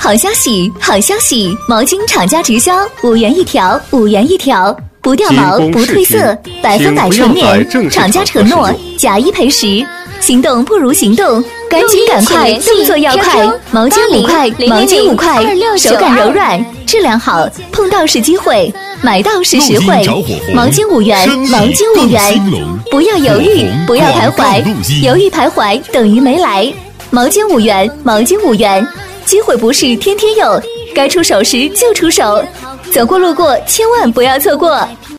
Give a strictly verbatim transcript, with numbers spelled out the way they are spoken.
好消息，好消息！毛巾厂家直销，五元一条，五元一条，不掉毛，不褪色，百分百纯棉。厂家承诺，假一赔十。行动不如行动，赶紧赶快，动作要快！毛巾五块，毛巾五块，手感柔软，质量好，碰到是机会，买到是实惠。毛巾五元，毛巾五元，不要犹豫，不要徘徊，犹豫徘徊等于没来。毛巾五元，毛巾五元，机会不是天天有，该出手时就出手，走过路过千万不要错过。